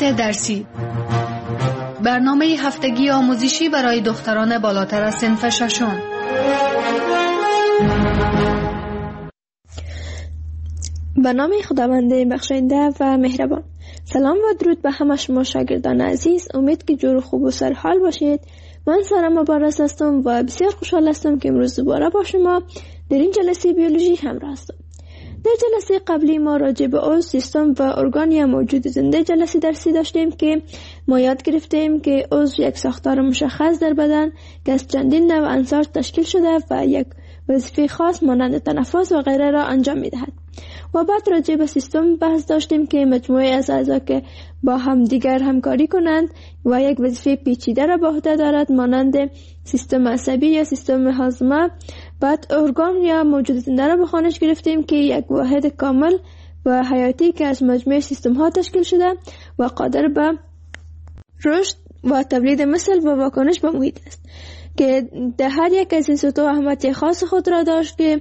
درسی، برنامه هفتگی آموزشی برای دختران بالاتر از صنف ششم. به نام خداوند بخشنده و مهربان. سلام و درود به همه شما شاگردان عزیز. امید که جور و خوب و سرحال باشید. من سارا مبارز هستم و بسیار خوشحال هستم که امروز دوباره با شما در این جلسه بیولوژی همراه هستم. در جلسه قبلی ما راجع به عضو، سیستم و ارگان موجود زنده جلسه درسی داشتیم که ما یاد گرفتیم که عضو یک ساختار مشخص در بدن که از چندین نوع عناصر تشکیل شده و یک وظیفه خاص مانند تنفس و غیره را انجام می‌دهد. و بعد راجع به سیستم بحث داشتیم که مجموعه از اعضا که با هم دیگر همکاری کنند و یک وظیفه پیچیده را به عهده دارد مانند سیستم عصبی یا سیستم هاضمه. بعد ارگان یا موجود زنده را به خوانش گرفتیم که یک واحد کامل و حیاتی که از مجموعه سیستم ها تشکیل شده و قادر به رشد و تولید مثل و واکنش به محیط است که در هر یک از این سطوح اهمیت خاص خود را داشت که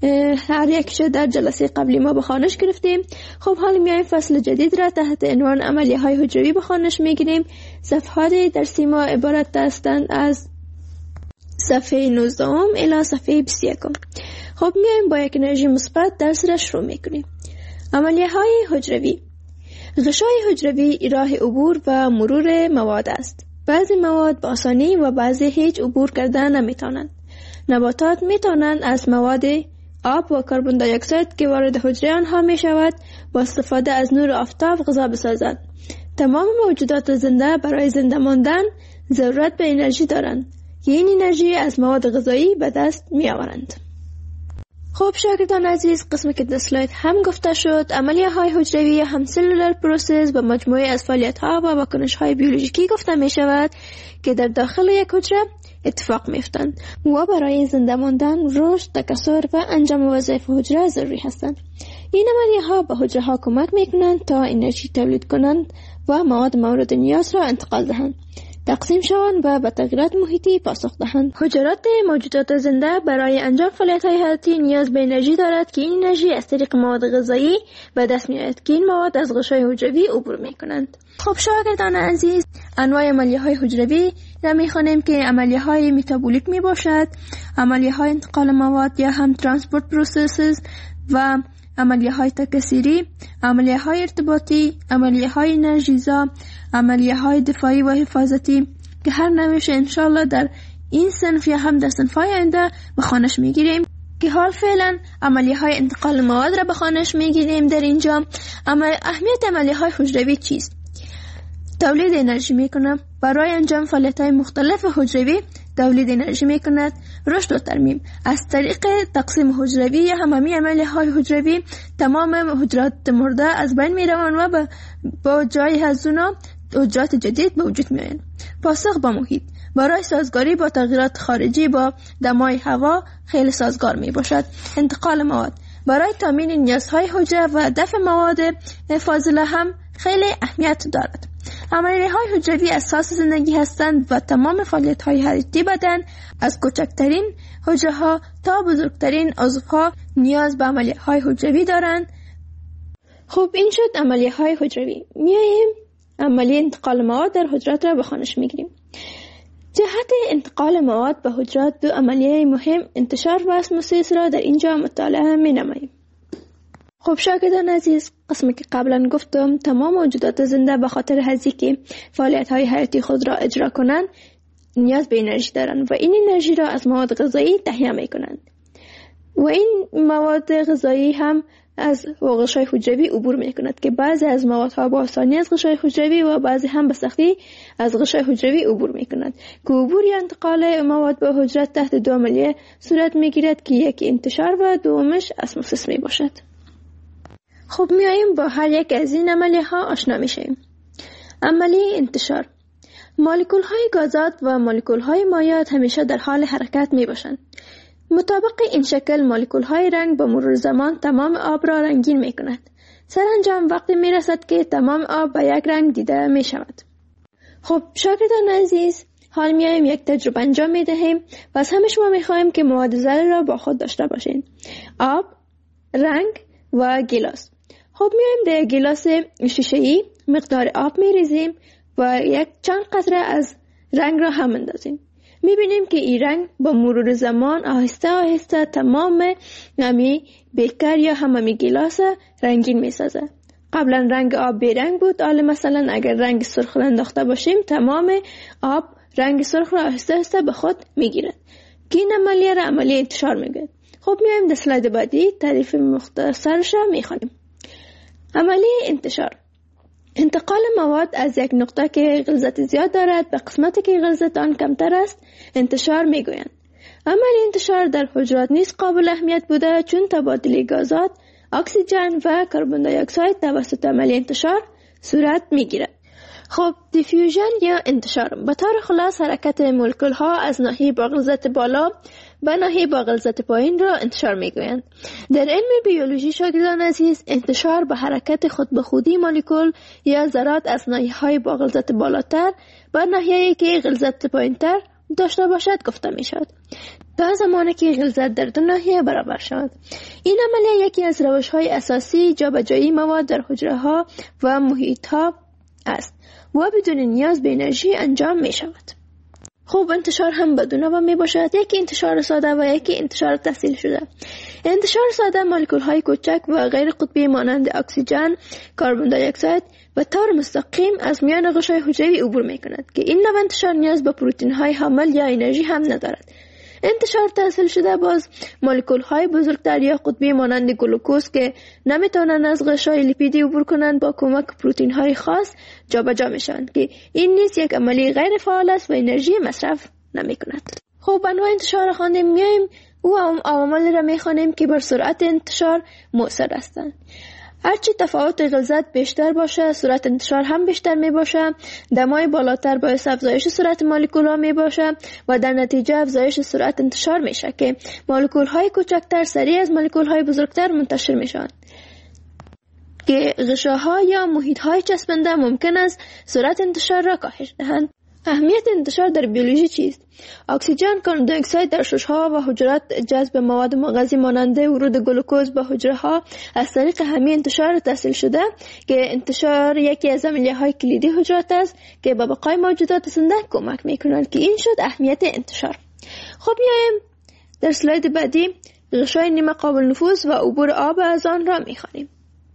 هر یکش در جلسه قبلی ما به خوانش گرفتیم. خب حالا میایم فصل جدید را تحت عنوان عملیه های حجروی به خوانش میگیریم. صفحات درسی ما عبارت هستند از صفحه 19 الی صفحه 21. خب میایم با یک انرژی مثبت درس را شروع میکنیم. عملیه های حجروی. غشای حجروی راه عبور و مرور مواد است. بعضی مواد با آسانی و بعضی هیچ عبور کردن نمیتونند. نباتات میتونند از مواد آب و کربن دی اکساید که وارد حجره آنها می شود با استفاده از نور آفتاب غذا بسازند. تمام موجودات زنده برای زنده ماندن ضرورت به انرژی دارند که این انرژی از مواد غذایی به دست می آورند. خب شاگردان عزیز، قسمی که در اسلاید هم گفته شد، عملیه های حجروی یا هم سلولر پروسس به مجموعه از فعالیت ها و واکنش های بیولوژیکی گفته می شود که در داخل یک حجره اتفاق میفتند و برای زنده ماندن، رشد، تکثر و انجام وظایف حجره ضروری هستند. این عملیه ها به حجره ها کمک میکنند تا انرژی تولید کنند و مواد مورد نیاز را انتقال دهند، تقسیم شوند و به تغییرات محیطی پاسخ دهند. حجرات موجودات زنده برای انجام فعالیت‌های حیاتی نیاز به انرژی دارد که این انرژی از طریق مواد غذایی به دست می‌آید که این مواد از غشای حجروی عبور می‌کنند. خب شاگردان عزیز، انواع عملیه‌های حجروی را می‌خوانیم که عملیه‌های متابولیک میباشد، عملیه‌های انتقال مواد یا هم ترانسپورت پروسسز و عملیه‌های تکثیری، عملیه‌های ارتباطی، عملیه‌های انرژیزا، عملیه‌های دفاعی و حفاظتی که هر نوعش انشالله در این صنف یا هم در صنف‌های آینده به خوانش میگیریم. که حال فعلا عملیه‌های انتقال مواد را به خوانش میگیریم. در اینجا اهمیت عملیه‌های حجروی چیست؟ تولید انرژی میکنه. برای انجام فعالیت‌های مختلف حجروی تولید انرژی میکند. رشد و ترمیم. از طریق تقسیم حجروی یا همه عملیه‌های حجروی تمام حجرات مرده از بین میروند و با جای از اونا حجرات جدید به وجود میآیند. پاسخ به محیط. برای سازگاری با تغییرات خارجی با دمای هوا خیلی سازگار می باشد. انتقال مواد. برای تامین نیازهای حجره و دفع مواد فاضله هم خیلی اهمیت دارد. عملیه‌های حجروی اساس زندگی هستند و تمام فعالیت‌های حیاتی بدن از کوچکترین حجره‌ها تا بزرگترین عضوها نیاز به عملیه‌های حجروی دارند. خب این شد عملیه‌های حجروی. میایم عملیه انتقال مواد در حجرات را به خوانش میگیریم. جهت انتقال مواد به حجرات دو عملیه مهم انتشار و اسموسیس را در اینجا مطالعه می‌نماییم. خب شاگردان عزیز، قسمی که قبلا گفتم تمام موجودات زنده به خاطر هزی که فعالیت‌های حیاتی خود را اجرا کنند نیاز به انرژی دارند و این انرژی را از مواد غذایی تهیه می‌کنند و این مواد غذایی هم از غشای حجروی عبور می‌کند که بعضی از موادها با آسانی از غشای حجروی و بعضی هم به سختی از غشای حجروی عبور می‌کند که عبور یا انتقال مواد به حجرات تحت دو عملیه صورت می‌گیرد که یکی انتشار و دومش اسموسیس میباشد. خب میاییم با هر یک از این عملیه ها آشنا میشیم. عملیه انتشار. مولکول های گازات و مولکول های مایعات همیشه در حال حرکت می باشند. مطابق این شکل مولکول های رنگ با مرور زمان تمام آب را رنگین می کند. سرانجام وقتی می رسد که تمام آب به یک رنگ دیده می شود. خب شاگردان عزیز، حال میایم یک تجربه انجام می دهیم و از همه شما می خواهیم که مواد ذره را با خود داشته باشین. آب، رنگ و گیلاس. خب میایم در گیلاس شیشه‌ای مقدار آب میریزیم و یک چند قطره از رنگ را هم اندازیم. میبینیم که این رنگ با مرور زمان آهسته آهسته تمام همی بیکر یا همی گیلاس رنگین میسازه. قبلا رنگ آب بیرنگ بود، حالا مثلا اگر رنگ سرخ انداخته باشیم تمام آب رنگ سرخ را آهسته آهسته به خود میگیرد که این عملیه را عملیه انتشار میگوید. خب میایم در اسلاید بعدی تعریف مختصرش را میخوانیم. عملیه انتشار: انتقال مواد از یک نقطه که غلظت زیاد دارد به قسمتی که غلظت آن کمتر است انتشار میگویند. عملیه انتشار در حجرات نیز قابل اهمیت بوده، چون تبادل گازات اکسیژن و کربن دی اکساید توسط عملیه انتشار صورت میگیرد. خب دیفیوژن یا انتشار به طور خلاص حرکت مولکول ها از ناحیه با غلظت بالا به ناحیه با غلظت پایین را انتشار میگویند. در علم بیولوژی شاگردان عزیز، انتشار به حرکت خود به خودی مولکول یا ذرات از ناحیه های با غلظت بالاتر به ناحیه‌ای که غلظت پایینتر داشته باشد گفته می شود، تا زمانی که غلظت در دو ناحیه برابر شود. این عملیه یکی از روش‌های اساسی جابجایی مواد در حجره‌ها و محیط‌ها است و بدون نیاز به انرژی انجام می شود. خوب انتشار هم به دو نوع می باشد، یکی انتشار ساده و یکی انتشار تحصیل شده. انتشار ساده مولکول های کوچک و غیر قطبی مانند اکسیژن، کربن دی اکساید به طور مستقیم از میان غشای حجروی عبور می کند که این نوع انتشار نیاز به پروتئین های حامل یا انرژی هم ندارد. انتشار تحصیل شده باز مولکول های بزرگتر یا قطبی مانند گلوکوز که نمیتونن از غشای لیپیدی عبور کنند با کمک پروتئین های خاص جابجا میشوند که این نیز یک عملیه غیر فعال است و انرژی مصرف نمی کند. خب انواع انتشار خواندیم، میایم او عوامل را میخوانیم که بر سرعت انتشار مؤثر هستند. هرچی تفاوت غلظت بیشتر باشه سرعت انتشار هم بیشتر می باشه. دمای بالاتر باعث افزایش سرعت مولکول ها می باشه و در نتیجه افزایش سرعت انتشار میشه که مولکول های کوچکتر سریع از مولکول های بزرگتر منتشر میشن که غشاها یا محیط های چسبنده ممکن است سرعت انتشار را کاهش دهند. اهمیت انتشار در بیولوژی چیست؟ اکسیژن، کربن دی اکساید در شش‌ها و حجرات جذب مواد مغذی مانند ورود گلوکوز به حجره‌ها از طریق همین انتشار تحصیل شده که انتشار یکی از عملیه‌های کلیدی حجرات است که به بقای موجودات زنده کمک می‌کنند که این شد اهمیت انتشار. خب میایم در اسلاید بعدی غشای نیمه قابل نفوذ و عبور آب از آن را می‌خوانیم.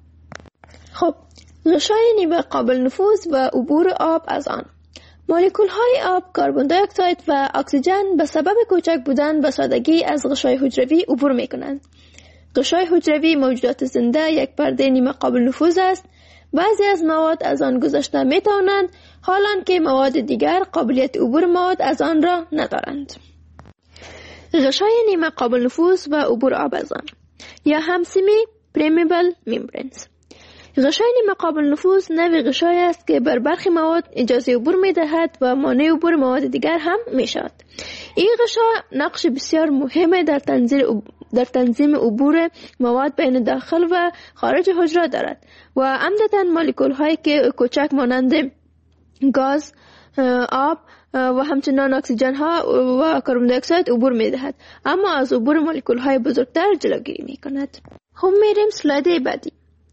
خب غشای نیمه قابل نفوذ و عبور آب از آن: مولکول های آب، کربن دی اکساید و اکسیژن به سبب کوچک بودن به سادگی از غشای حجروی عبور می کنند. غشای حجروی موجودات زنده یک پرده نیمه قابل نفوذ است. بعضی از مواد از آن گذشته می توانند، حالان که مواد دیگر قابلیت عبور مواد از آن را ندارند. غشای نیمه قابل نفوذ و عبور آب از آن یا هم سمی پرمیبل ممبرینز. غشای نیمه قابل نفوذ نوع غشای است که بر برخی مواد اجازه عبور می دهد و مانع عبور مواد دیگر هم می شود. این غشا نقش بسیار مهم در تنظیم عبور مواد بین داخل و خارج حجره دارد و عمدتاً مولکول هایی که کوچک مانند گاز، آب و همچنان اکسیژن ها و کربن دی اکساید عبور می دهد، اما از عبور مولکول های بزرگتر جلوگیری می کند. خب میریم اسلاید بعدی.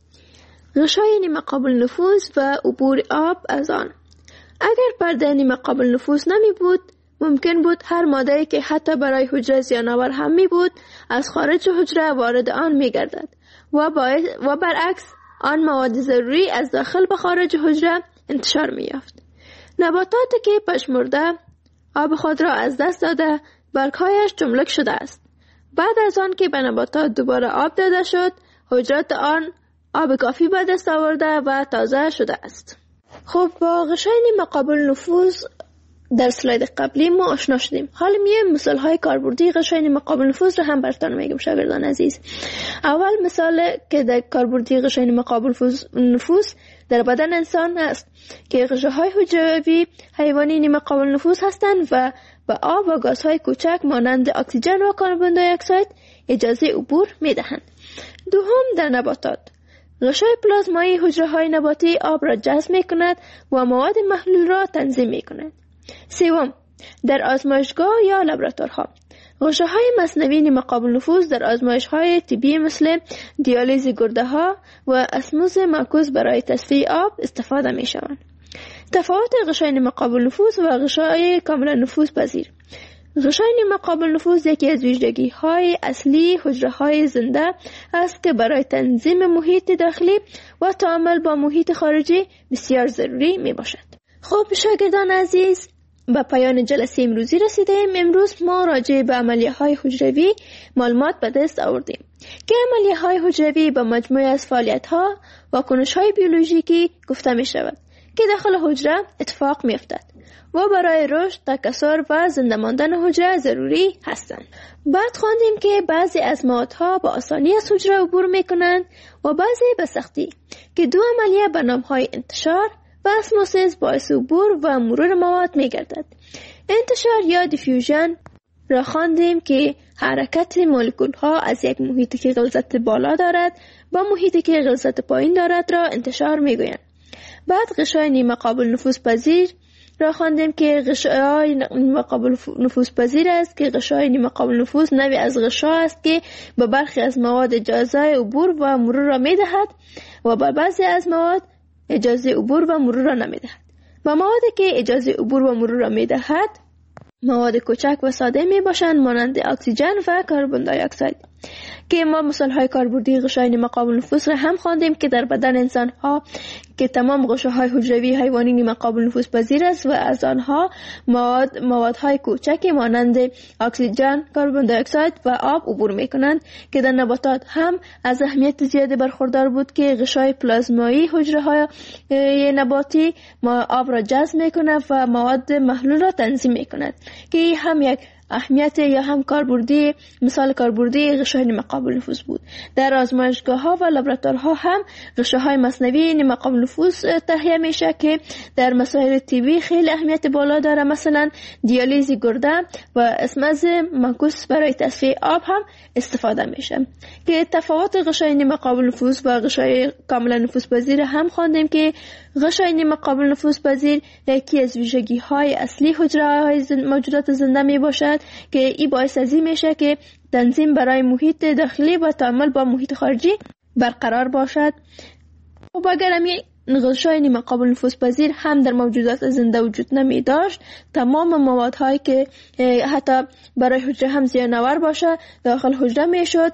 غشای نیمه قابل نفوذ و عبور آب از آن. اگر پرده نیمه قابل نفوذ نمی بود، ممکن بود هر ماده‌ای که حتی برای حجره زیان‌آور هم می بود از خارج حجره وارد آن می گردد و برعکس آن مواد ضروری از داخل به خارج حجره انتشار می یافت. نباتاتی که پژمرده آب خود را از دست داده برگ‌هایش جملک شده است. بعد از آن که به نباتات دوباره آب داده شد، حجرات آن آب کافی به دست آورده و تازه شده است. خب با غشای نیمه قابل نفوذ در سلاید قبلی ما آشنا شدیم. حالا میایم مثال های کاربردی غشای نیمه قابل نفوذ را هم براتون میگم شاگردان عزیز. اول مثال که در کاربردی غشای نیمه قابل نفوذ در بدن انسان است که غشاهای حجروی حیوانی نیمه قابل نفوذ هستند و به آب و گازهای کوچک مانند اکسیژن و کربن دی اکساید اجازه عبور میدهند. دوم در نباتات غشای پلازمایی حجره‌های نباتی آب را جذب می‌کند و مواد محلول را تنظیم می‌کند. سوم در آزمایشگاه یا لابراتوارها غشاهای مصنوی نیمه قابل نفوذ در آزمایش‌های طبی مثل دیالیز گرده‌ها و اسموز معکوس برای تصفیه آب استفاده می‌شوند. تفاوت غشای نیمه قابل نفوذ و غشای کاملا نفوذ پذیر. غشای نیمه قابل نفوذ یکی از ویژگی‌های اصلی حجره‌های زنده است که برای تنظیم محیط داخلی و تعامل با محیط خارجی بسیار ضروری میباشد. خب شاگردان عزیز، به پایان جلسه امروزی رسیدیم. امروز ما راجع به عملیه‌های حجروی معلومات به دست آوردیم که عملیه‌های حجروی به مجموعه از فعالیت‌ها و کنش‌های بیولوژیکی گفته می‌شود که داخل حجره اتفاق می‌افتد و برای رشد، تکثر و زنده ماندن حجره ضروری هستند. بعد خواندیم که بعضی از موادها با آسانی از حجره عبور می‌کنند و بعضی به سختی که دو عملیه به نام‌های انتشار و اسموسیس باعث عبور و مرور مواد می‌گردد. انتشار یا دیفیوژن را خواندیم که حرکت مولکول‌ها از یک محیطی که غلظت بالا دارد با محیطی که غلظت پایین دارد را انتشار می‌گویند. بعد غشای نیمه قابل نفوذ پذیر را خواندیم که غشای نیمه قابل نفوذ پذیر است که غشای نیمه قابل نفوذ نوعی از غشا است که به برخی از مواد اجازه عبور و مرور را می‌دهد و به بعضی از مواد اجازه عبور و مرور را نمی‌دهد. و موادی که اجازه عبور و مرور را می‌دهد مواد کوچک و ساده میباشند مانند اکسیژن و کربن دی اکساید که ما مثالهای کاربردی غشای نیمه قابل نفوذ را هم خواندیم که در بدن انسان ها که تمام غشاهای حجروی حیوانی نیمه قابل نفوذ پذیر است و از آنها موادهای کوچکی مانند اکسیژن، کربن دی اکساید و آب عبور میکنند که در نباتات هم از اهمیت زیادی برخوردار بود که غشای پلازمایی حجره های نباتی آب را جذب میکند و مواد محلول را تنظیم میکند که هم یک اهمیت یا هم کاربردی مثال کاربردی غشای نیمه قابل نفوذ بود. در آزمایشگاه‌ها و لابراتوارها هم غشاهای مصنوی نیمه قابل نفوذ تهیه میشه که در مسائل طبی خیلی اهمیت بالا داره، مثلا دیالیز گرده و اسموز معکوس برای تصفیه آب هم استفاده میشه. که تفاوت غشای نیمه قابل نفوذ و غشای کاملا نفوذ پذیر هم خواندیم که غشای نیمه قابل نفوذ پذیر یکی از ویژگی‌های اصلی حجره‌های موجودات زنده میباشد که این باعث از این میشه که تنظیم برای محیط داخلی و تعامل با محیط خارجی برقرار باشد. و اگر غشای نیمه قابل نفوذ پذیر هم در موجودات زنده وجود نمی داشت، تمام موادهایی که حتی برای حجره هم زیان‌آور باشه داخل حجره میشد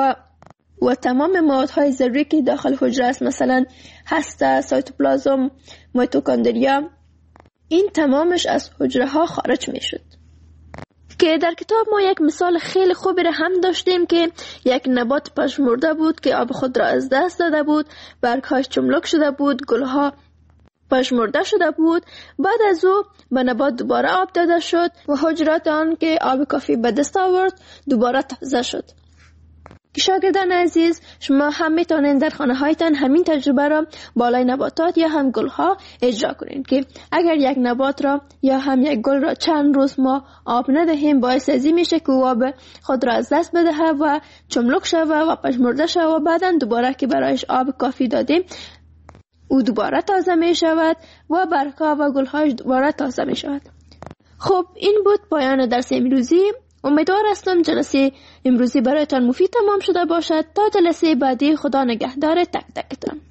و تمام موادهای ضروری که داخل حجره است مثلا هسته، سایتوپلازم، میتوکندریا، این تمامش از حجره ها خارج می شد. که در کتاب ما یک مثال خیلی خوبی را هم داشتیم که یک نبات پژمرده بود که آب خود را از دست داده بود، برگهاش چملک شده بود، گلها پژمرده شده بود. بعد از او به نبات دوباره آب داده شد و حجرات آن که آب کافی به دست آورد دوباره تازه شد. شاگردان عزیز، شما هم میتونید در خانه هایتان همین تجربه را بالای نباتات یا هم گل ها اجرا کنید که اگر یک نبات را یا هم یک گل را چند روز ما آب ندهیم باعث از این میشه که آب خود را از دست بده و چملک شوه و پژمرده شوه و بعدا دوباره که برایش آب کافی دادیم او دوباره تازه می شود و برگها و گل هاش دوباره تازه می شود. خب این بود پایان درس امروزی. امیدوار هستم جلسه امروزی برایتان مفید تمام شده باشد. تا جلسه بعدی خدا نگهدار تک تکتان.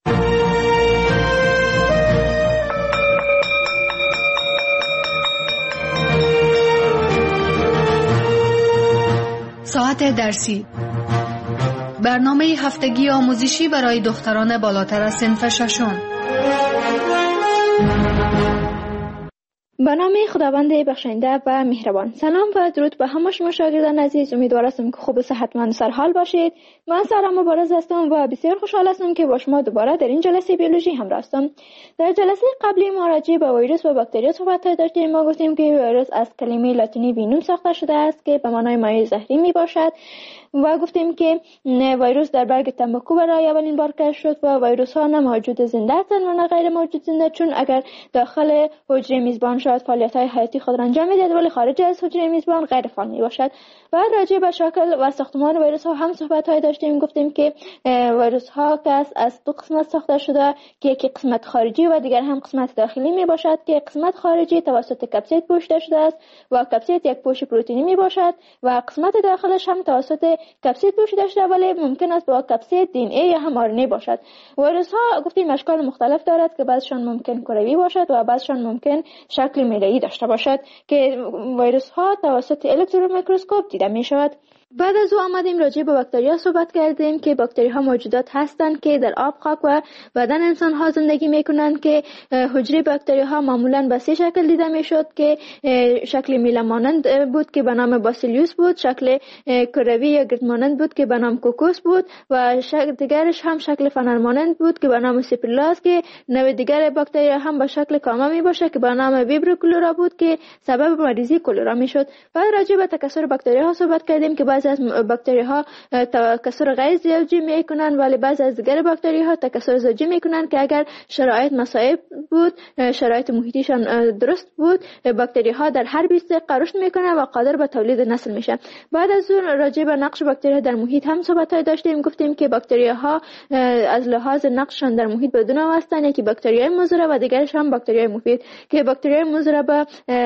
ساعت درسی، برنامه هفتگی آموزشی برای دختران بالاتر از صنف ششم. به نام خداوند بخشنده و مهربان. سلام و درود به همه شما شاگردان عزیز. امیدوار هستم که خوب و صحتمند و سرحال باشید. من سارا مبارز هستم و بسیار خوشحال هستم که با شما دوباره در این جلسه بیولوژی همراه هستم. در جلسه قبلی ما راجع به ویروس و باکتری صحبت داشتیم. ما گفتیم که ویروس از کلمه لاتینی وینوم ساخته شده است که به معنای مایع زهری می باشد و گفتیم که ویروس در برگ تنباکو برای اولین بار کشف شد و ویروس ها نه موجود زنده هستند و نه غیر موجود زنده، چون اگر داخل حجره میزبان شود فعالیت‌های حیاتی خود را انجام می‌دهد ولی خارج از حجره میزبان غیر فعال میباشد. بعد راجع به شکل و ساختمان ویروس ها هم صحبت‌های داشتیم. گفتیم که ویروس ها از دو قسمت ساخته شده که یکی قسمت خارجی و دیگر هم قسمت داخلی میباشد که قسمت خارجی توسط کپسید پوشیده شده است و کپسید یک پوش پروتئینی میباشد و قسمت داخلش هم توسط کپسید پوشیده شده ولی ممکن است با کپسید دی ان ای یا هم آر ان ای باشد. ویروس ها گفتیم اشکال مختلف دارد که بعضشان ممکن کروی باشد و بعضشان ممکن شکل میله‌ای داشته باشد که ویروس ها توسط الکترون میکروسکوپ دیده می شود. بعد از او آمدیم راجع به باکتریا صحبت کردیم که باکتری ها موجودات هستند که در آب، خاک و بدن انسان ها زندگی میکنند که حجره باکتری ها معمولا به سه شکل دیده میشد که شکل میله مانند بود که به نام باسیلیوس بود، شکل کروی یا گرد مانند بود که به نام کوکوس بود و شکل دیگرش هم شکل فنر مانند بود که به نام سیپریلاس که نوع دیگر باکتری هم به شکل کاما می باشه که به نام ویبرو کلورا بود که سبب مریضی کلورا میشد. بعد راجع به تکثر باکتری ها صحبت کردیم که بعضی از باکتری ها تکثر غیر زوجی میکنن ولی بعضی از دیگر باکتری ها تکثر زوجی میکنن که اگر شرایط مساعد بود، شرایط محیطیشان درست بود، باکتری ها در هر 20 دقیقه رشد میکنن و قادر به تولید نسل میشن. بعد از اون راجع به نقش باکتری ها در محیط هم صحبت داشتیم. گفتیم که باکتری ها از لحاظ نقششان در محیط به دو نوع هستند، یکی باکتری های مضر و دیگرش هم باکتری های مفید که باکتری های مضر به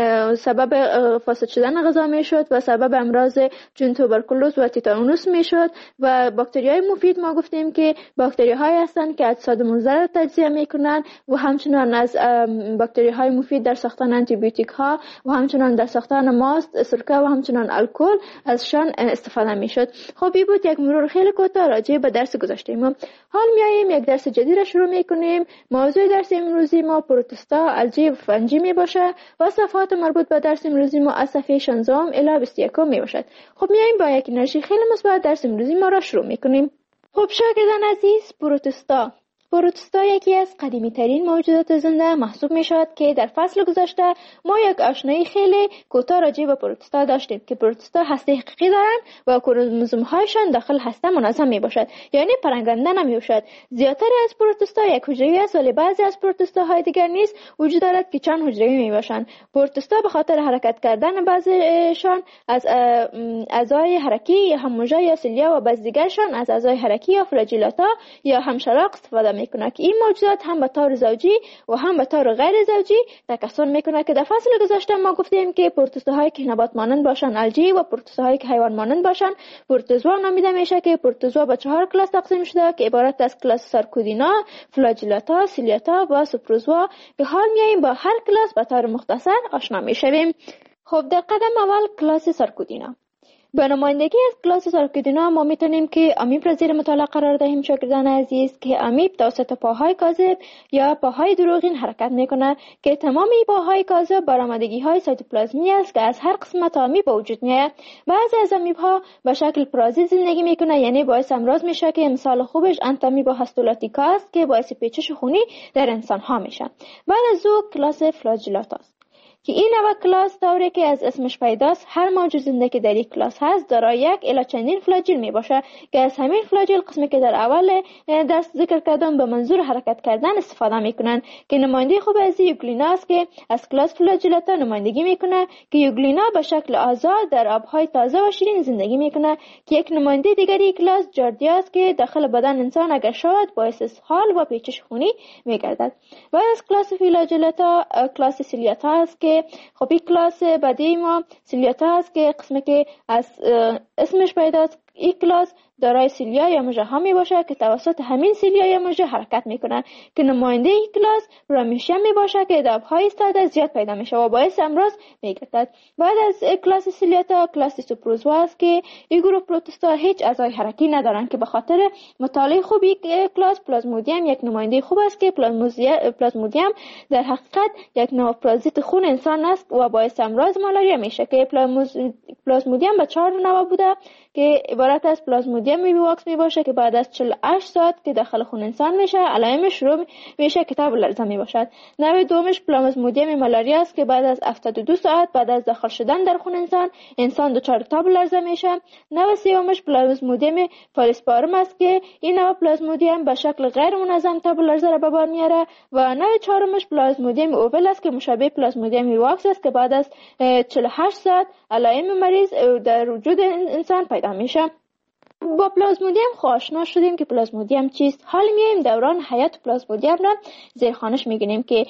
سبب فاسد شدن غذا میشد و سبب امراض چون توبرکلوز و تیتانوس میشد و باکتری های مفید ما گفتیم که باکتری های هستند که اجساد مضر را تجزیه میکنن و همچنان از باکتری های مفید در ساختن آنتی بیوتیک ها و همچنان در ساختن ماست، سرکه و همچنان الکل ازشان استفاده میشد. خب این بود یک مرور خیلی کوتاه راجع به درس گذاشتیم. حال میایم یک درس جدید را شروع میکنیم. موضوع درس امروزی ما پروتستا، الژی و فنجی می باشه و صفحات مربوط به درس امروزی ما از صفحه 16 الی 21 می باشد. خب میایم با یک انرژی خیلی مثبت درس امروزی ما را شروع میکنیم. خب شاگردان عزیز، پروتستا یکی از قدیمی ترین موجودات زنده محسوب می شود که در فصل گذشته ما یک آشنایی خیلی کوتاه راجع به پروتستا داشتیم که پروتستا هسته حقیقی دارند و کروموزوم هایشان داخل هسته منظم می باشد، یعنی پرنگنده نمی باشد. زیادتر از پروتستا یک حجروی است ولی بعضی از پروتستا های دیگر نیز وجود دارد که چند حجروی می باشند. پروتستا به خاطر حرکت کردن بعضیشان از اعضای حرکی یا هم موژه یا سیلیا و بعضی دیگرشان از اعضای حرکی یا فلاجیلاتا یا همشلاق استفاده میکنه که این موجودات هم به طور زوجی و هم به طور غیر زوجی تکثر میکنه که در فصل گذشته ما گفتیم که پروتوزوهای که نبات مانند باشن الژی و پروتوزوهای که حیوان مانند باشن پروتوزوا نامیده میشه که پروتوزوا به 4 کلاس تقسیم شده که عبارت از کلاس سارکودینا، فلاجیلاتا، سیلیاتا و سوپروزوا که حال میایم با هر کلاس به طور مختصر آشنا میشویم. خب در قدم اول کلاس سارکودینا. به نمایندگی از کلاس سارکودینا ما میتونیم که امیب را زیر مطالعه قرار دهیم شاگردان عزیز که امیب توسط پاهای کاذب یا پاهای دروغین حرکت میکنه که تمام پاهای کاذب برآمدگی های سایتوپلازمی است که از هر قسمت امیب به وجود میاد. بعضی از امیب ها به شکل پرازیت زندگی میکنه، یعنی باعث امراض میشه که مثال خوبش انتامیبا هاستولاتیکا است که باعث پیچش خونی در انسان ها میشه. بعد از او کلاس فلاجیلاتا است که این نوع کلاس طوری که از اسمش پیداست هر موجود زنده که در این کلاس هست دارای یک الی چندین فلاجیل می باشه که از همین فلاجیل قسمی که در اول درس ذکر کردم به منظور حرکت کردن استفاده میکنن که نماینده خوب از یوگلینا است که از کلاس فلاجیلاتا نمایندگی میکنه که یوگلینا به شکل آزاد در آبهای تازه و شیرین زندگی میکنه که یک نماینده دیگری کلاس جاردیا است که داخل بدن انسان اگر شود باعث اسهال و پیچش خونی میگردد. بعد از کلاس فلاجیلاتا کلاس سیلیاتا است که خب این کلاس بعدی ما سیلیاتا است که قسمی که از اسمش پیداست. این کلاس دارای سیلیا یا موژه ها می باشه که توسط همین سیلیا یا موژه حرکت میکنن که نماینده این کلاس برامیشیم می باشه که در آبهای ایستاده زیاد پیدا میشه و باعث امراض میگردد. بعد از کلاس سیلیاتا کلاس سوپروزوا است که این گروه پروتوستا هیچ اعضای حرکی ندارن که به خاطر مطالعه خوب یک کلاس پلازمودیم یک نماینده خوب است که پلازمودیم در حقیقت یک نوع پرازیت خون انسان است و باعث امراض مالاریا میشه که پلازمودیم به 4 نوع بوده که عبارت از پلازمودیم پلازمودیم ویواکس می باشه که بعد از 48 ساعت که داخل خون انسان میشه علائم شروع میشه که تب و لرزه می باشد. نوع دومش پلازمودیم مالاریا است که بعد از 72 ساعت بعد از داخل شدن در خون انسان دچار تب و لرزه میشه. نوع سومش پلازمودیم فالسپارم است که این نوع پلازمودیم به شکل غیر منظم تب و لرزه را به بار میاره. و نوع چهارمش پلازمودیم اوول است که مشابه پلازمودیم ویواکس است که بعد از 48 ساعت علائم مریض در وجود انسان پیدا میشه. با پلازمودیم آشنا شدیم که پلازمودیم چیست. حال میایم دوران حیات پلازمودیم را زیرخوانش میگیریم که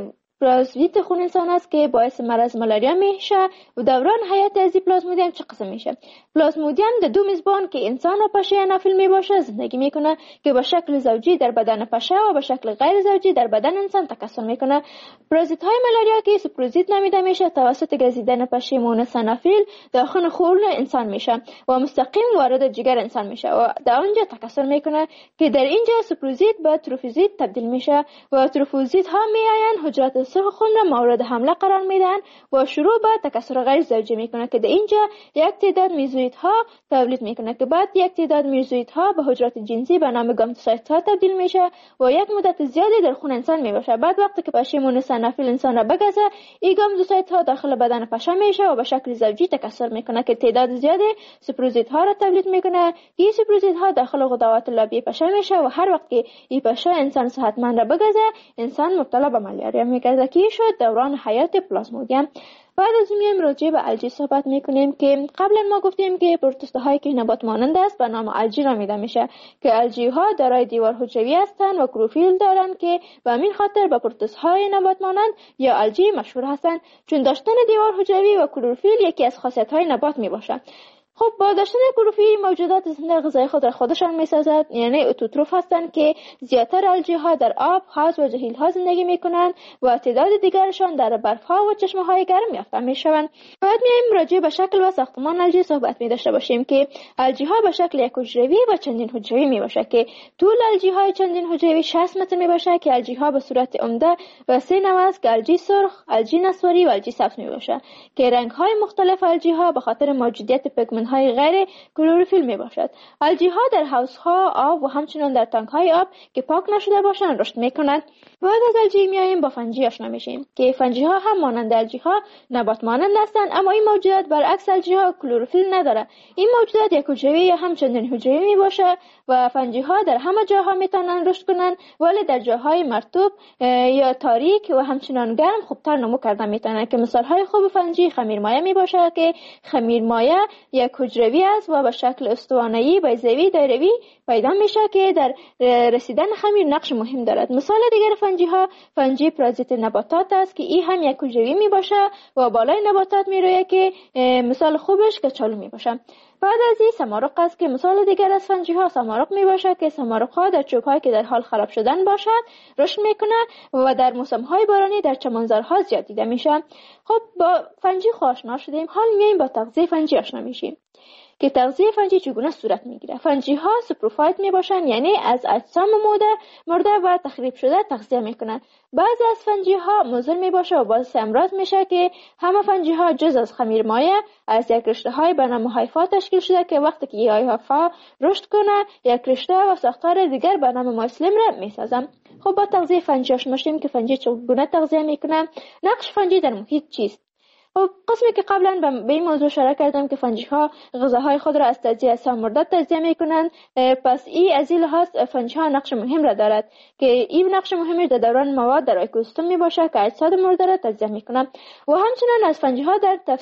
پلازمیت خون انسان است که باعث مرض مالاریا میشه. و دوران حیات از پلازمودیم چه قسم میشه؟ پلازمودیم در دو میزبان که انسان و پشه نافل میباشه زندگی میکنه که به شکل زوجی در بدن پشه و به شکل غیر زوجی در بدن انسان تکثر میکنه. پرازیت های مالاریا که سپروزیت نامیده میشه توسط گزیدن پشه مونس نافل داخل خون انسان میشه و مستقیم وارد جگر انسان میشه و در اونجا تکثر میکنه که در اینجا سپروزیت به تروفوزیت تبدیل میشه و تروفوزیت ها میآیند حجرات سرخ خون را مورد حمله قرار میدن و شروع به تکثر غیر زوجی میکنه که در اینجا یک تعداد میزویت ها تولید میکنه که بعد یک تعداد میزویت ها به حجرات جنسی به نام گامتوسایت ها تبدیل میشه و یک مدت زیادی در خون انسان میباشه. بعد وقتی که پشه مونس نافل انسان را بگزه این گامتوسایت ها داخل بدن پشه میشه و به شکل زوجی تکثر میکنه که تعداد زیادی سپروزیت ها را تولید میکنه. این سپروزیت ها داخل غدوات لابی پشه میشه و هر وقت که این پشه انسان صحتمند را بگزه انسان مبتلا به مالاریا میگرده. که شد دوران حیات پلازمودیم. بعد از میایم راجع به الژی صحبت میکنیم که قبلا ما گفتیم که پروتوزوا هایی که نبات مانند است به نام الژی نامیده میشه که الژی ها دارای دیوار حجروی هستند و کلروفیل دارند که به همین خاطر به پروتوزوا های نبات مانند یا الژی مشهور هستند چون داشتن دیوار حجروی و کلروفیل یکی از خاصیت های نبات میباشه. خب با داشتن کلروفیل موجودات زنده غذای خود را خودشان میسازد، یعنی اتوتروف هستند که زیادتر الژی ها در آب، حوض و جهیل ها زندگی میکنند و تعداد دیگرشان در برف ها و چشمه های گرم یافته میشوند. بعد میایم راجع به شکل و ساختمان الژی صحبت می داشته باشیم که الژی ها به شکل یک حجروی و چندین حجروی میباشه که طول الژی های چندین حجروی 60 متر میباشه که الژی ها به صورت عمده و سه نوع است که الژی سرخ، الژی نسواری و الژی سبز میباشه که رنگ های مختلف الژی ها به خاطر موجودیت پیگمنت های غیر کلروفیل می باشد. الژی ها در حوض ها آب و همچنین در تانک های آب که پاک نشده باشند رشد می کنند. بعد از الژی میایم با فنجی آشنا میشیم که فنجی ها هم مانند الژی ها نبات مانند هستند اما این موجودات برعکس الژی ها کلروفیل نداره. این موجودات یک حجروی یا همچنین حجروی می باشه و فنجی ها در همه جاها میتونن رشد کنند ولی در جاهای مرطوب یا تاریک و همچنین گرم خوبتر نمو کردن میتونن که مثال های خوب فنجی خمیرمایه می باشه که خمیرمایه یک حجروی است و به شکل استوانه‌ای بیضوی دایروی پیدا میشه که در رسیدن خمیر نقش مهم دارد. مثال دیگر فنجی ها فنجی پرازیت نباتات است که این هم یک حجروی می باشه و بالای نباتات میرویه که مثال خوبش کچالو می باشه. بعد از این سمارق است که مثال دیگر از فنجی ها سمارق می باشه که سمارق ها در چوب های که در حال خراب شدن باشد رشد میکنه و در موسم های بارانی در چمنزارها زیاد دیده میشه. خب با فنجی آشنا شدیم، حال میایم با تغذیه فنجی آشنا میشیم که تغذیه فنجی چگونه صورت میگیره. فنجی ها سپروفایت میباشن یعنی از اجسام مرده و تخریب شده تغذیه میکنن. بعضی از فنجی ها مضر میباشه و باعث امراض میشه که همه فنجی ها جز از خمیرمایه از یک رشته های به نام هایفا تشکیل شده که وقتی که هایفا رشد کنه یک رشته و ساختار دیگر به نام مایسلیم را میسازن. خب با تغذیه فنجی آشنا شدیم که فنجی چگونه تغذیه میکنه. نقش فنجی در محیط چیست؟ خب قسمی که قبلا به این موضوع اشاره کردم که فنجی ها غذاهای خود را از تجزیه اجسام مرده تجزیه میکنند، پس این از این لحاظ فنجی ها نقش مهم را دارد که این نقش مهمش در دوران مواد در اکوسیستم میباشه که اجساد مرده را تجزیه میکنند و همچنین از فنجی ها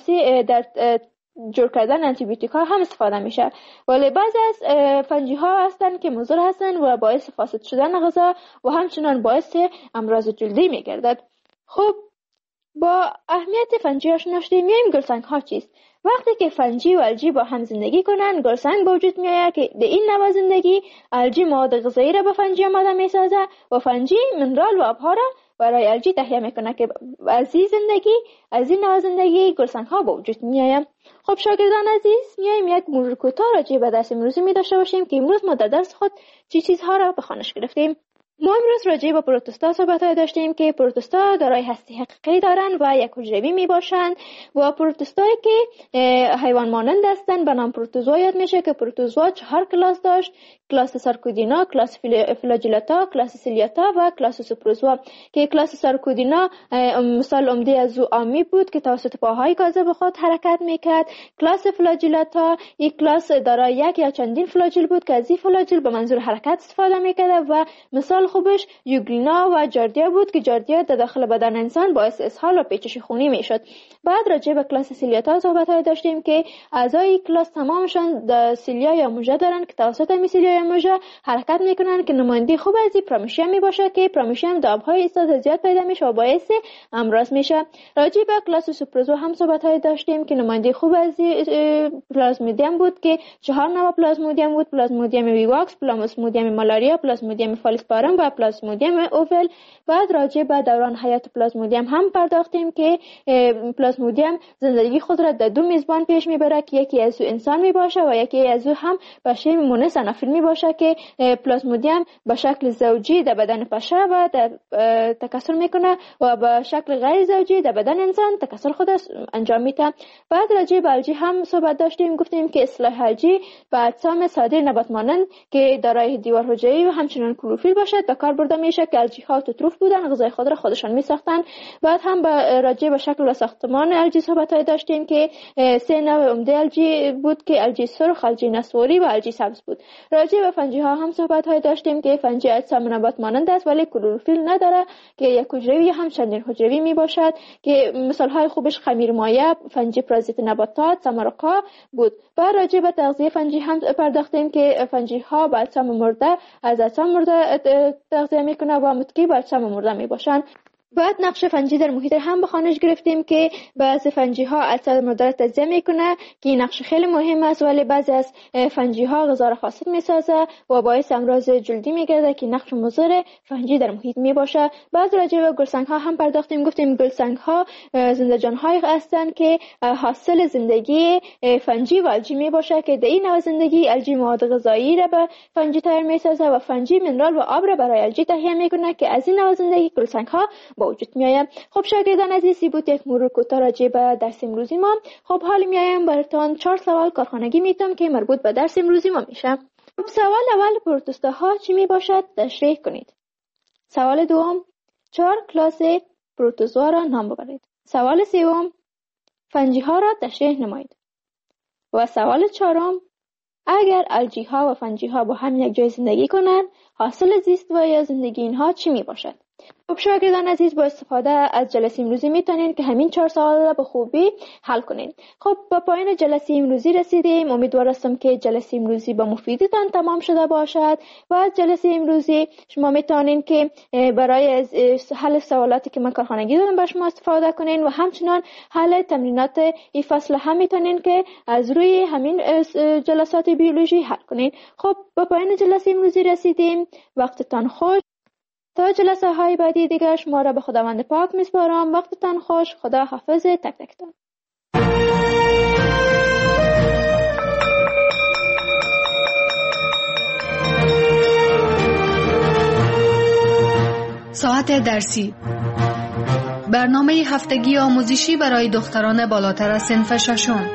در جور کردن آنتی بیوتیک ها هم استفاده میشه. ولی بعضی از فنجی ها هستند که مضر هستند و باعث فاسد شدن غذا و همچنین باعث امراض جلدی میگردد. خب با اهمیت فنجی آشنا شدیم. میایم گلسنگ ها چیست؟ وقتی که فنجی و الژی با هم زندگی کنند گلسنگ به وجود میآید که در این نوع زندگی الژی مواد غذایی را به فنجی آماده میسازه و فنجی منرال و آبها را برای الژی تهیه میکنه که از این نوع زندگی گلسنگ ها به وجود میآید. خب شاگردان عزیز، میایم یک مرور کوتاه راجع به درس امروزی می داشته باشیم که امروز ما در درس خود چیزها را به خوانش گرفتیم. ما امروز راجع به پروتوستا صحبت داشتیم که پروتوستا دارای هستی حقیقی دارند و یک حجروی می باشند و پروتوستایی که حیوان مانند هستند به نام پروتوزوا یاد میشه که پروتوزوا 4 کلاس داشت: کلاس سارکودینا، کلاس فلاجیلاتا، کلاس سیلیاتا و کلاس سوپروزوا. که کلاس سارکودینا مثال عمده از آمی بود که توسط پاهای گازه به خود حرکت میکرد. کلاس فلاجیلاتا یک کلاس دارای یک یا چندین فلاجیل بود که از این فلاجیل به منظور حرکت استفاده میکرد و مثال خوبش یوگلینا و جاردیا بود که جاردیا در داخل بدن انسان باعث اسهال و پیچش خونی میشد. بعد راجع به کلاس سیلیاتا صحبت داشتیم که اعضای کلاس تمامشان سیلیا یا موژه دارن که توسط این سیلیا یا موژه حرکت میکنن که نماینده خوب از پرامیشیم میباشه که پرامیشیم در آبهای ایستاد زیاد پیدا میشه و باعث امراض میشه. راجع به کلاس سوپروزوا هم صحبت داشتیم که نماینده خوب از پلازمودیم بود که 4 نوع پلازمودیم بود: پلازمودیم ویواکس، پلازمودیم مالاریا، پلازمودیم فالیسپارم و پلازمودیم اوول. بعد راجع به دوران حیات پلازمودیم هم پرداختیم که پلازمودیم زندگی خود را در 2 میزبان پیش میبره که یکی از او انسان میباشه و یکی از او هم بشه مونس انافیل میباشه که پلازمودیم به شکل زوجی در بدن پشه و تکثر میکنه و به شکل غیر زوجی در بدن انسان تکثر خود انجام میده. بعد راجع به الژی هم صحبت داشتیم، گفتیم که اصطلاح الژی به اجسام ساده نبات مانند که دارای دیوار حجروی و همچنین کلروفیل باشد به کار برده میشه که الژی ها اتروف بودن، غذای خود را خودشان میساختن. بعد هم راجع به شکل و ساختمان الژی صحبت داشتیم که 3 نوع عمده الژی بود که الژی سرخ، الژی نسواری و الژی سبز بود. راجع به فنجی ها هم صحبت داشتیم که فنجی اجسام نبات مانند است ولی کلروفیل نداره که یک حجروی هم چندین حجروی می باشد که مثال های خوبش خمیر مایع، فنجی پرازیت نباتات، سمرقا بود. بعد راجع به تغذیه فنجی هم پرداختیم که فنجی ها به اجسام مرده از اجسام مرده تغذیه میکنه و متکی به اجسام مرده می باشند. بعد نقش فنجی در محیط هم به خوانش گرفتیم که بعضی فنجی ها اجساد مرده را تجزیه میکنه که این نقش خیلی مهم است، ولی بعضی از فنجی ها غذا را فاسد میسازه و باعث امراض جلدی میگرده که نقش مضر فنجی در محیط میباشه. بعد راجع به گلسنگ ها هم پرداختیم، گفتیم گلسنگ ها زنده جان های هستند که حاصل زندگی فنجی و الژی میباشه که در این نوع زندگی الژی مواد غذایی را به فنجی تهیه میسازه و فنجی منرال و آب را برای الژی تهیه میکنه که از این نوع زندگی گلسنگ ها وجود میایم. خب شاگردان عزیزی بود یک مرور کوتاه راجع به درس امروزی ما. خب حالا میایم براتون 4 سوال کارخانگی میتونم که مربوط به درس امروزی ما میشه. خب سوال اول، پروتوستا ها چی میباشد؟ تشریح کنید. سوال دوم، 4 کلاس پروتوزوا را نام ببرید. سوال سوم، فنجی ها را تشریح نمایید. و سوال چهارم، اگر الژی ها و فنجی ها با هم یک جای زندگی کنند حاصل زیست و یا زندگی اینها چی میباشد؟ خب شاگردان عزیز با استفاده از جلسه امروزی میتونین که همین 4 سوال را به خوبی حل کنین. خب با پایان جلسه امروزی رسیدیم. امیدوار هستم که جلسه امروزی با مفیدتان تمام شده باشد و از جلسه امروزی شما میتونین که برای حل سوالاتی که من کارخانگی دادم با شما استفاده کنین و همچنان حل تمرینات این فصل هم میتونین که از روی همین جلسات بیولوژی حل کنین. خب با پایان جلسه امروزی رسیدیم. وقتتان خوش. تا جلسه های بعدی دیگر شما را به خداوند پاک میسپارم. وقتتان خوش. خدا حافظ تک تکتان. ساعت درسی، برنامه هفتگی آموزشی برای دختران بالاتر از صنف ششم.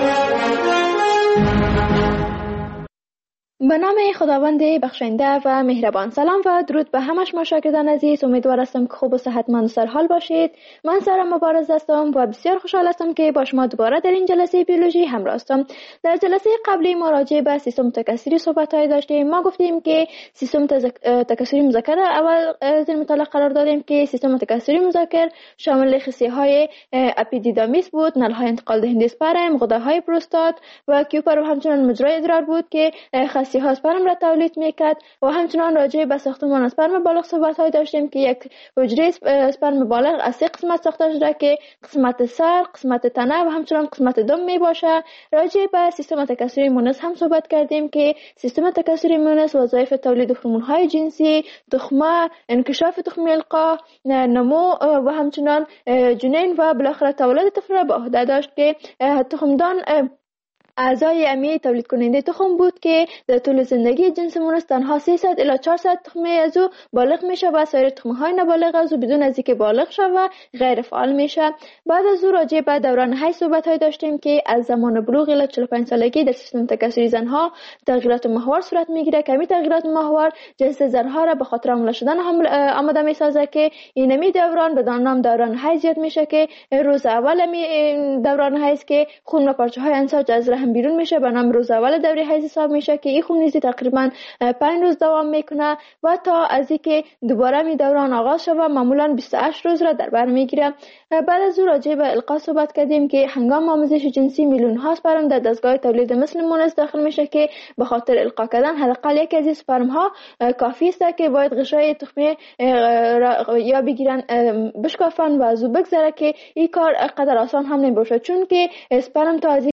به نام خداوند بخشنده و مهربان. سلام و درود به همه شما شاگردان عزیز. امیدوار هستم که خوب و صحتمند و سرحال باشید. من سارا مبارز هستم و بسیار خوشحال هستم که با شما دوباره در این جلسه بیولوژی همراه هستم. در جلسه قبلی ما راجع به سیستم تکثری صحبت‌های داشتیم. ما گفتیم که سیستم تکثری مذکر اول در مطالعه قرار دادیم که سیستم تکثری مذکر شامل خصیه‌های اپیدیدامیس بود، نل‌های انتقال دهنده اسپرم، غده‌های پروستات و کیوپر و همچنین مجرای ادرار بود که ها اسپرم را تولید میکرد و همچنان راجع به ساختمان اسپرم بالغ صحبت‌های داشتیم که یک حجره اسپرم بالغ از 3 قسمت ساخته شده که قسمت سر، قسمت تنه و همچنان قسمت دم میباشه. راجع به سیستم تکثری مونس هم صحبت کردیم که سیستم تکثری مونس وظایف تولید هورمون‌های جنسی، تخمه، انکشاف تخمی القاح، نمو و همچنان جنین و بالاخره تولد طفل را به عهده داشت که تخمدان اعضای امی تولید کننده تخم بود که در طول زندگی جنس مونس تنها 300 الی 400 تخمه از او بالغ میشه و سایر تخمه های نابالغ از او بدون از اینکه بالغ شود غیر فعال میشه. بعد از او راجع به دوران حیض صحبت های داشتیم که از زمان بلوغ الی 45 سالگی در سیستم تکثری زنها تغییرات محور صورت میگیره که همین تغییرات محور جنس زنها را به خاطر حامله شدن آماده میسازه که اینمی دوران به نام دوران حیض یاد میشه که روز اول دوران حیض که خون و پارچه های انساج از رحم بیرون میشه به نام روز اول دوره حیض حساب میشه که این خون نیزی تقریبا 5 روز دوام میکنه و تا از اینکه دوباره می دوران آغاز شود معمولا 28 روز را در بر میگیره. بعد از او راجع به القا صحبت کردیم که هنگام آموزش جنسی میلیون ها اسپرم در دستگاه تولید مثل مونس داخل میشه که به خاطر القا کردن حداقل یک از اسپرم ها کافی است که باید غشای تخمه یا بگیرن بشکافن و از او بگذره که این کار قدر آسان هم نمیشه چون که اسپرم تا از